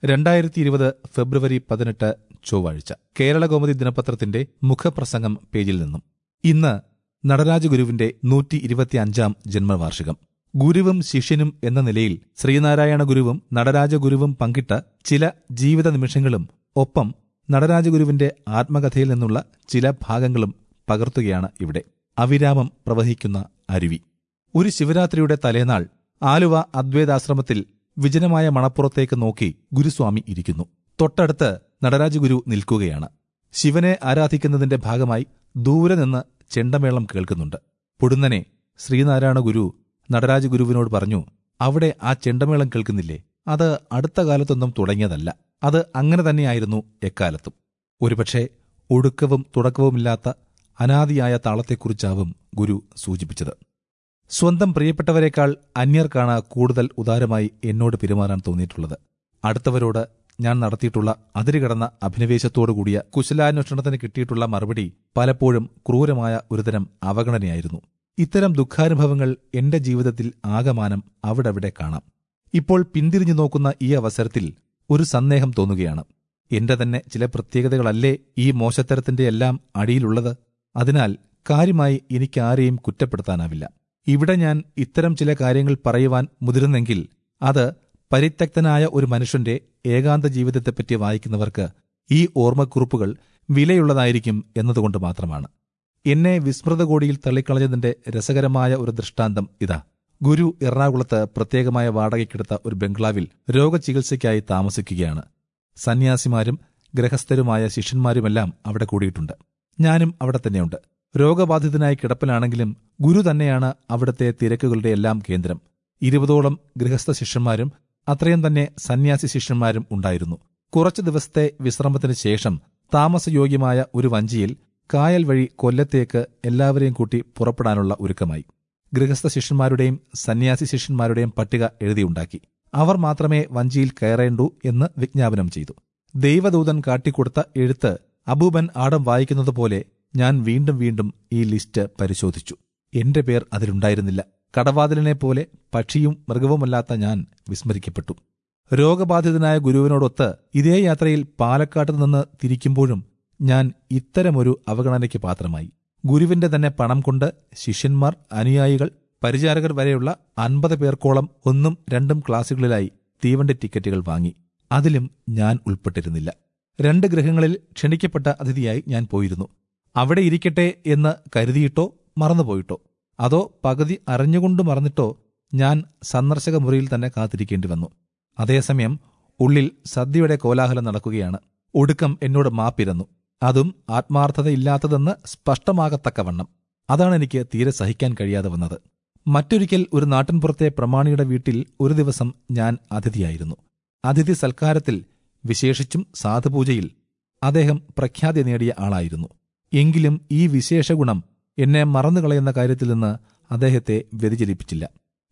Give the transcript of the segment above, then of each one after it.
2020 ഫെബ്രുവരി 18 ചൊവ്വാഴ്ച. കേരളകൗമുദി ദിനപത്രത്തിന്റെ മുഖപ്രസംഗം പേജിൽ നിന്നും. ഇന്ന് നടരാജഗുരുവിന്റെ 125-ാം ജന്മവാർഷികം. ഗുരുവും ശിഷ്യനും എന്ന നിലയിൽ ശ്രീനാരായണ ഗുരുവും നടരാജഗുരുവും പങ്കിട്ട ചില ജീവിത നിമിഷങ്ങളും ഒപ്പം നടരാജഗുരുവിന്റെ ആത്മകഥയിൽ നിന്നുള്ള ചില ഭാഗങ്ങളും പകർത്തുകയാണ് ഇവിടെ. അവിരാമം പ്രവഹിക്കുന്ന അരുവി. ഒരു ശിവരാത്രിയുടെ തലേനാൾ ആലുവ അദ്വൈതാശ്രമത്തിൽ വിജനമായ മണപ്പുറത്തേക്ക് നോക്കി ഗുരുസ്വാമി ഇരിക്കുന്നു. തൊട്ടടുത്ത് നടരാജഗുരു നിൽക്കുകയാണ്. ശിവനെ ആരാധിക്കുന്നതിന്റെ ഭാഗമായി ദൂരെ നിന്ന് ചെണ്ടമേളം കേൾക്കുന്നുണ്ട്. പൊടുന്നനെ ശ്രീനാരായണ ഗുരു നടരാജഗുരുവിനോട് പറഞ്ഞു, അവിടെ ആ ചെണ്ടമേളം കേൾക്കുന്നില്ലേ? അത് അടുത്ത കാലത്തൊന്നും തുടങ്ങിയതല്ല. അത് അങ്ങനെ തന്നെയായിരുന്നു എക്കാലത്തും. ഒരുപക്ഷെ ഒടുക്കവും തുടക്കവുമില്ലാത്ത അനാദിയായ താളത്തെക്കുറിച്ചാവും ഗുരു സൂചിപ്പിച്ചത്. സ്വന്തം പ്രിയപ്പെട്ടവരെക്കാൾ അന്യർക്കാണ് കൂടുതൽ ഉദാരമായി എന്നോട് പെരുമാറാൻ തോന്നിയിട്ടുള്ളത്. അടുത്തവരോട് ഞാൻ നടത്തിയിട്ടുള്ള അതിരുകടന്ന അഭിനിവേശത്തോടുകൂടിയ കുശലാന്വേഷണത്തിന് കിട്ടിയിട്ടുള്ള മറുപടി പലപ്പോഴും ക്രൂരമായ ഒരുതരം അവഗണനയായിരുന്നു. ഇത്തരം ദുഃഖാനുഭവങ്ങൾ എന്റെ ജീവിതത്തിൽ ആകമാനം അവിടവിടെ കാണാം. ഇപ്പോൾ പിന്തിരിഞ്ഞു നോക്കുന്ന ഈ അവസരത്തിൽ ഒരു സന്ദേഹം തോന്നുകയാണ്. എന്റെ തന്നെ ചില പ്രത്യേകതകളല്ലേ ഈ മോശത്തരത്തിന്റെ എല്ലാം അടിയിലുള്ളത്? അതിനാൽ കാര്യമായി എനിക്കാരെയും കുറ്റപ്പെടുത്താനാവില്ല. ഇവിടെ ഞാൻ ഇത്തരം ചില കാര്യങ്ങൾ പറയുവാൻ മുതിരുന്നെങ്കിൽ അത് പരിത്യക്തനായ ഒരു മനുഷ്യന്റെ ഏകാന്ത ജീവിതത്തെപ്പറ്റി വായിക്കുന്നവർക്ക് ഈ ഓർമ്മക്കുറിപ്പുകൾ വിലയുള്ളതായിരിക്കും എന്നതുകൊണ്ട് മാത്രമാണ്. എന്നെ വിസ്മൃതകോടിയിൽ തള്ളിക്കളഞ്ഞതിന്റെ രസകരമായ ഒരു ദൃഷ്ടാന്തം ഇതാ. ഗുരു എറണാകുളത്ത് പ്രത്യേകമായ വാടകയ്ക്കെടുത്ത ഒരു ബംഗ്ലാവിൽ രോഗചികിത്സയ്ക്കായി താമസിക്കുകയാണ്. സന്യാസിമാരും ഗൃഹസ്ഥരുമായ ശിഷ്യന്മാരുമെല്ലാം അവിടെ കൂടിയിട്ടുണ്ട്. ഞാനും അവിടെ തന്നെയുണ്ട്. രോഗബാധിതനായി കിടപ്പിലാണെങ്കിലും ഗുരു തന്നെയാണ് അവിടുത്തെ തിരക്കുകളുടെ എല്ലാം കേന്ദ്രം. 20ഓളം ഗൃഹസ്ഥ ശിഷ്യന്മാരും അത്രയും തന്നെ സന്യാസി ശിഷ്യന്മാരും ഉണ്ടായിരുന്നു. കുറച്ചു ദിവസത്തെ വിശ്രമത്തിന് ശേഷം താമസയോഗ്യമായ ഒരു വഞ്ചിയിൽ കായൽ വഴി കൊല്ലത്തേക്ക് എല്ലാവരെയും കൂട്ടി പുറപ്പെടാനുള്ള ഒരുക്കമായി. ഗൃഹസ്ഥ ശിഷ്യന്മാരുടെയും സന്യാസി ശിഷ്യന്മാരുടെയും പട്ടിക എഴുതിയുണ്ടാക്കി. അവർ മാത്രമേ വഞ്ചിയിൽ കയറേണ്ടൂ എന്ന് വിജ്ഞാപനം ചെയ്തു. ദൈവദൂതൻ കാട്ടിക്കൊടുത്ത എഴുത്ത് അബൂബൻ ആടം വായിക്കുന്നതുപോലെ ഞാൻ വീണ്ടും വീണ്ടും ഈ ലിസ്റ്റ് പരിശോധിച്ചു. എന്റെ പേർ അതിലുണ്ടായിരുന്നില്ല. കടവാതിലിനെപ്പോലെ പക്ഷിയും മൃഗവുമല്ലാത്ത ഞാൻ വിസ്മരിക്കപ്പെട്ടു. രോഗബാധിതനായ ഗുരുവിനോടൊത്ത് ഇതേ യാത്രയിൽ പാലക്കാട്ട് നിന്ന് തിരിക്കുമ്പോഴും ഞാൻ ഇത്തരമൊരു അവഗണനയ്ക്ക് പാത്രമായി. ഗുരുവിന്റെ തന്നെ പണം കൊണ്ട് ശിഷ്യന്മാർ, അനുയായികൾ, പരിചാരകർ വരെയുള്ള 50 പേർക്കോളം 1ഉം 2ഉം ക്ലാസുകളിലായി തീവണ്ടി ടിക്കറ്റുകൾ വാങ്ങി. അതിലും ഞാൻ ഉൾപ്പെട്ടിരുന്നില്ല. 2 ഗൃഹങ്ങളിൽ ക്ഷണിക്കപ്പെട്ട അതിഥിയായി ഞാൻ പോയിരുന്നു. അവിടെ ഇരിക്കട്ടെ എന്ന് കരുതിയിട്ടോ മറന്നുപോയിട്ടോ അതോ പകുതി അറിഞ്ഞുകൊണ്ട് മറന്നിട്ടോ ഞാൻ സന്ദർശക മുറിയിൽ തന്നെ കാത്തിരിക്കേണ്ടി വന്നു. അതേസമയം ഉള്ളിൽ സദ്യയുടെ കോലാഹലം നടക്കുകയാണ്. ഒടുക്കം എന്നോട് മാപ്പിരന്നു. അതും ആത്മാർത്ഥതയില്ലാത്തതെന്ന് സ്പഷ്ടമാകത്തക്കവണ്ണം. അതാണ് എനിക്ക് തീരെ സഹിക്കാൻ കഴിയാതെ വന്നത്. മറ്റൊരിക്കൽ ഒരു നാട്ടിൻപുറത്തെ പ്രമാണിയുടെ വീട്ടിൽ ഒരു ദിവസം ഞാൻ അതിഥിയായിരുന്നു. അതിഥി സൽക്കാരത്തിൽ, വിശേഷിച്ചും സാധുപൂജയിൽ അദ്ദേഹം പ്രഖ്യാതി നേടിയ ആളായിരുന്നു. എങ്കിലും ഈ വിശേഷഗുണം എന്നെ മറന്നുകളയുന്ന കാര്യത്തിൽ നിന്ന് അദ്ദേഹത്തെ വ്യതിചലിപ്പിച്ചില്ല.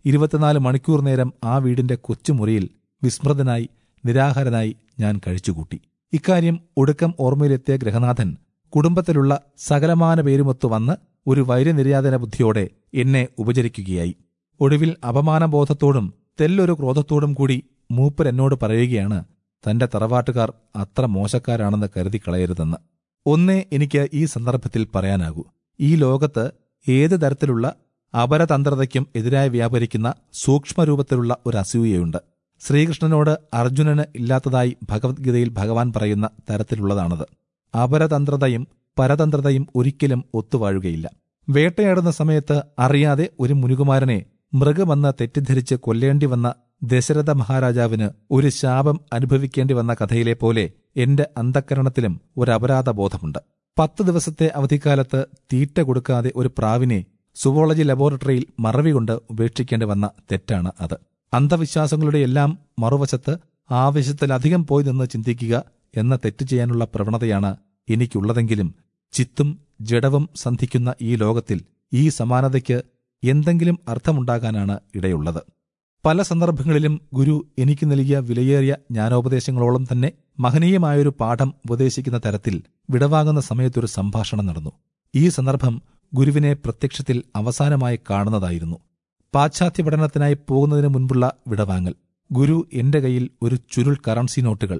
24 മണിക്കൂർ നേരം ആ വീടിന്റെ കൊച്ചുമുറിയിൽ വിസ്മൃതനായി, നിരാഹാരനായി ഞാൻ കഴിച്ചുകൂട്ടി. ഇക്കാര്യം ഒടുക്കം ഓർമ്മയിലെത്തിയ ഗൃഹനാഥൻ കുടുംബത്തിലുള്ള സകലമാന പേരുമൊത്തു വന്ന് ഒരു വൈര്യനിര്യാതന ബുദ്ധിയോടെ എന്നെ ഉപചരിക്കുകയായി. ഒടുവിൽ അപമാനബോധത്തോടും തെല്ലൊരു ക്രോധത്തോടും കൂടി മൂപ്പർ എന്നോട് പറയുകയാണ്, തന്റെ തറവാട്ടുകാർ അത്ര മോശക്കാരാണെന്ന് കരുതിക്കളയരുതെന്ന്. ഒന്നേ എനിക്ക് ഈ സന്ദർഭത്തിൽ പറയാനാകൂ. ഈ ലോകത്ത് ഏത് തരത്തിലുള്ള അപരതന്ത്രതയ്ക്കും എതിരായി വ്യാപരിക്കുന്ന സൂക്ഷ്മരൂപത്തിലുള്ള ഒരു അസൂയയുണ്ട്. ശ്രീകൃഷ്ണനോട് അർജുനന് ഇല്ലാത്തതായി ഭഗവത്ഗീതയിൽ ഭഗവാൻ പറയുന്ന തരത്തിലുള്ളതാണത്. അപരതന്ത്രതയും പരതന്ത്രതയും ഒരിക്കലും ഒത്തുവാഴുകയില്ല. വേട്ടയാടുന്ന സമയത്ത് അറിയാതെ ഒരു മുനികുമാരനെ മൃഗമെന്ന് തെറ്റിദ്ധരിച്ച് കൊല്ലേണ്ടി വന്ന ദശരഥ മഹാരാജാവിന് ഒരു ശാപം അനുഭവിക്കേണ്ടി വന്ന കഥയിലെ പോലെ എന്റെ അന്തഃകരണത്തിലും ഒരു അപരാധബോധമുണ്ട്. 10 ദിവസത്തെ അവധിക്കാലത്ത് തീറ്റ കൊടുക്കാതെ ഒരു പ്രാവിനെ സുവോളജി ലബോറട്ടറിയിൽ മറവി കൊണ്ട് ഉപേക്ഷിക്കേണ്ടി വന്ന തെറ്റാണ് അത്. അന്ധവിശ്വാസങ്ങളുടെ എല്ലാം മറുവശത്ത് ആവശ്യത്തിലധികം പോയി നിന്ന് ചിന്തിക്കുക എന്ന തെറ്റ് ചെയ്യാനുള്ള പ്രവണതയാണ് എനിക്കുള്ളതെങ്കിലും ചിത്തും ജഡവും സന്ധിക്കുന്ന ഈ ലോകത്തിൽ ഈ സമാനതയ്ക്ക് എന്തെങ്കിലും അർത്ഥമുണ്ടാകാനാണ് ഇടയുള്ളത്. പല സന്ദർഭങ്ങളിലും ഗുരു എനിക്ക് നൽകിയ വിലയേറിയ ജ്ഞാനോപദേശങ്ങളോളം തന്നെ മഹനീയമായൊരു പാഠം ഉപദേശിക്കുന്ന തരത്തിൽ വിടവാങ്ങുന്ന സമയത്തൊരു സംഭാഷണം നടന്നു. ഈ സന്ദർഭം ഗുരുവിനെ പ്രത്യക്ഷത്തിൽ അവസാനമായി കാണുന്നതായിരുന്നു. പാശ്ചാത്യ പഠനത്തിനായി പോകുന്നതിനു മുൻപുള്ള വിടവാങ്ങൽ. ഗുരു എന്റെ കയ്യിൽ ഒരു ചുരുൾ കറൻസി നോട്ടുകൾ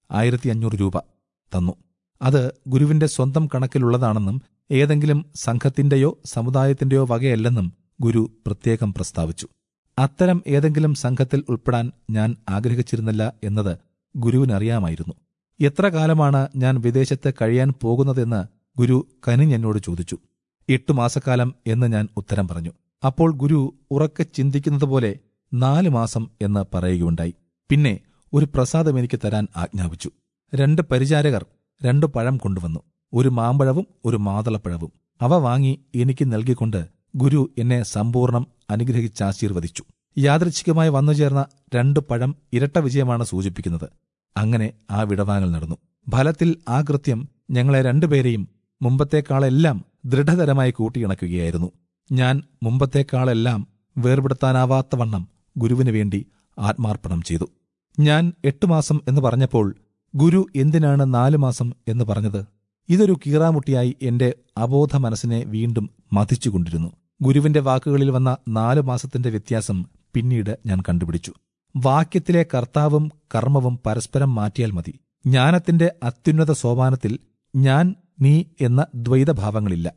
1500 രൂപ തന്നു. അത് ഗുരുവിന്റെ സ്വന്തം കണക്കിലുള്ളതാണെന്നും ഏതെങ്കിലും സംഘത്തിന്റെയോ സമുദായത്തിന്റെയോ വകയല്ലെന്നും ഗുരു പ്രത്യേകം പ്രസ്താവിച്ചു. അത്തരം ഏതെങ്കിലും സംഘത്തിൽ ഉൾപ്പെടാൻ ഞാൻ ആഗ്രഹിച്ചിരുന്നില്ല എന്നത് ഗുരുവിനറിയാമായിരുന്നു. എത്ര കാലമാണ് ഞാൻ വിദേശത്ത് കഴിയാൻ പോകുന്നതെന്ന് ഗുരു കനിഞ്ഞെന്നോട് ചോദിച്ചു. 8 മാസക്കാലം എന്ന് ഞാൻ ഉത്തരം പറഞ്ഞു. അപ്പോൾ ഗുരു ഉറക്കെ ചിന്തിക്കുന്നതുപോലെ 4 മാസം എന്ന് പറയുകയുണ്ടായി. പിന്നെ ഒരു പ്രസാദം എനിക്ക് തരാൻ ആജ്ഞാപിച്ചു. 2 പരിചാരകർ 2 പഴം കൊണ്ടുവന്നു. ഒരു മാമ്പഴവും ഒരു മാതളപ്പഴവും. അവ വാങ്ങി എനിക്ക് നൽകിക്കൊണ്ട് ഗുരു എന്നെ സമ്പൂർണ്ണം അനുഗ്രഹിച്ചാശീർവദിച്ചു. യാദൃച്ഛികമായി വന്നുചേർന്ന 2 പഴം ഇരട്ട വിജയമാണ് സൂചിപ്പിക്കുന്നത്. അങ്ങനെ ആ വിടവാങ്ങൽ നടന്നു. ഫലത്തിൽ ആ കൃത്യം ഞങ്ങളെ 2 പേരെയും മുമ്പത്തേക്കാളെല്ലാം ദൃഢതരമായി കൂട്ടിയിണക്കുകയായിരുന്നു. ഞാൻ മുമ്പത്തേക്കാളെല്ലാം വേർപെടുത്താനാവാത്തവണ്ണം ഗുരുവിനു വേണ്ടി ആത്മാർപ്പണം ചെയ്തു. ഞാൻ 8 മാസം എന്ന് പറഞ്ഞപ്പോൾ ഗുരു എന്തിനാണ് 4 മാസം എന്ന് പറഞ്ഞത്? ഇതൊരു കീറാമുട്ടിയായി എന്റെ അബോധ മനസ്സിനെ വീണ്ടും മഥിച്ചുകൊണ്ടിരുന്നു. ഗുരുവിന്റെ വാക്കുകളിൽ വന്ന 4 മാസത്തിന്റെ വ്യത്യാസം പിന്നീട് ഞാൻ കണ്ടുപിടിച്ചു. വാക്യത്തിലെ കർത്താവും കർമ്മവും പരസ്പരം മാറ്റിയാൽ മതി. ജ്ഞാനത്തിന്റെ അത്യുന്നത സോപാനത്തിൽ ഞാൻ നീ എന്ന ദ്വൈതഭാവങ്ങളില്ല.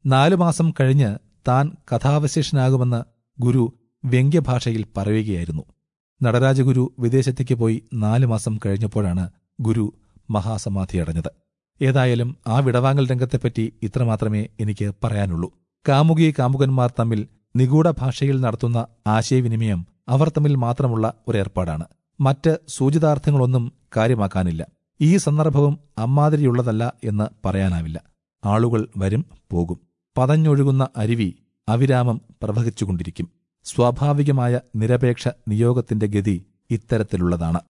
4 മാസം കഴിഞ്ഞ് താൻ കഥാവശേഷനാകുമെന്ന് ഗുരു വ്യംഗ്യഭാഷയിൽ പറയുകയായിരുന്നു. നടരാജഗുരു വിദേശത്തേക്ക് പോയി 4 മാസം കഴിഞ്ഞപ്പോഴാണ് ഗുരു മഹാസമാധിയടഞ്ഞത്. ഏതായാലും ആ വിടവാങ്ങൽ രംഗത്തെപ്പറ്റി ഇത്രമാത്രമേ എനിക്ക് പറയാനുള്ളൂ. കാമുകി കാമുകന്മാർ തമ്മിൽ നിഗൂഢ ഭാഷയിൽ നടത്തുന്ന ആശയവിനിമയം അവർ തമ്മിൽ മാത്രമുള്ള ഒരേർപ്പാടാണ്. മറ്റ് സൂചിതാർത്ഥങ്ങളൊന്നും കാര്യമാക്കാനില്ല. ഈ സന്ദർഭവും അമ്മാതിരിയുള്ളതല്ല എന്ന് പറയാനാവില്ല. ആളുകൾ വരും പോകും. പതഞ്ഞൊഴുകുന്ന അരുവി അവിരാമം പ്രവഹിച്ചുകൊണ്ടിരിക്കും. സ്വാഭാവികമായ നിരപേക്ഷ നിയോഗത്തിന്റെ ഗതി ഇത്തരത്തിലുള്ളതാണ്.